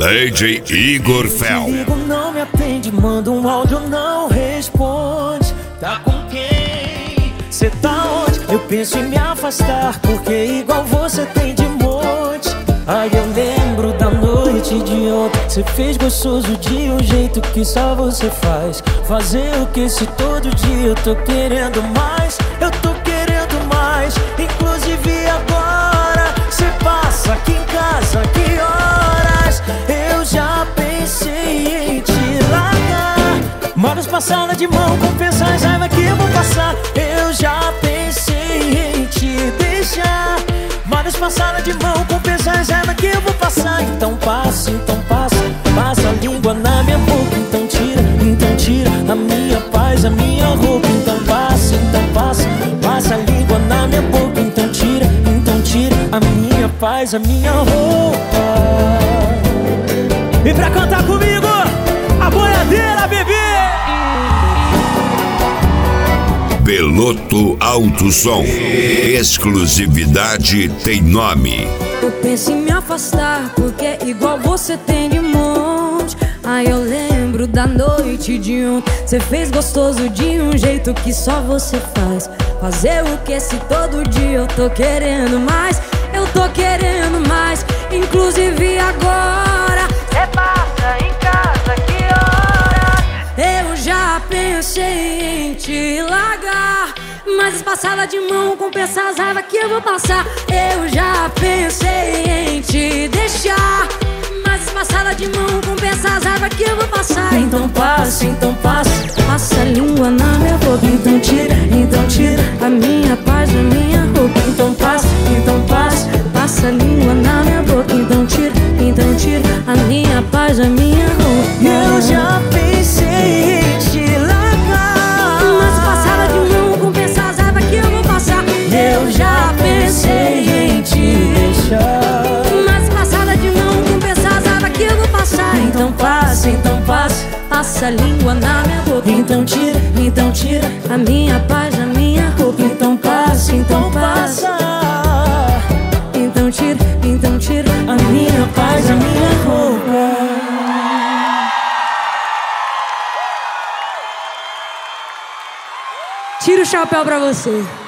DJ Igor Fel. Ligo, não me atende, manda um áudio, não responde. Tá com quem? Cê tá onde? Eu penso em me afastar, porque igual você tem de monte. Aí eu lembro da noite de ontem. Cê fez gostoso de um jeito que só você faz. Fazer o que se todo dia eu tô querendo mais. Eu tô querendo mais. Inclusive agora cê passa aqui em casa, que horas? Eu já pensei em te largar, mas passada de mão compensa as raiva que eu vou passar. Eu já pensei em te deixar, mas passada de mão compensa as raiva que eu vou passar. Então passa a língua na minha boca. Então tira a minha paz, a minha roupa. Então passa a língua na minha boca. Então tira a minha paz, a minha roupa. E pra cantar comigo, a boiadeira, bebê! Peloto Alto Som. Exclusividade tem nome. Eu penso em me afastar, porque igual você tem de monte. Aí eu lembro da noite de ontem. Cê fez gostoso de um jeito que só você faz. Fazer o que se todo dia eu tô querendo mais. Eu tô querendo mais. Inclusive agora cê passa em casa, que hora? Eu já pensei em te largar, mas passada de mão compensa as raiva que eu vou passar. Eu já pensei em te deixar, mas passada de mão compensa as raiva que eu vou passar. Então passa a língua na minha boca. Então tira a minha paz, a minha roupa. Então passa a língua na minha boca. Então tira a minha paz, a minha roupa. Eu já pensei em te largar, mas passada de mão compensa as raiva que eu vou passar. eu já pensei em te deixar, mas passada de mão compensa as raiva que eu vou passar. então passa a língua na minha boca. Então tira a minha paz, a minha roupa. Então passa então tira a minha paz, a minha roupa. Tira o chapéu pra você.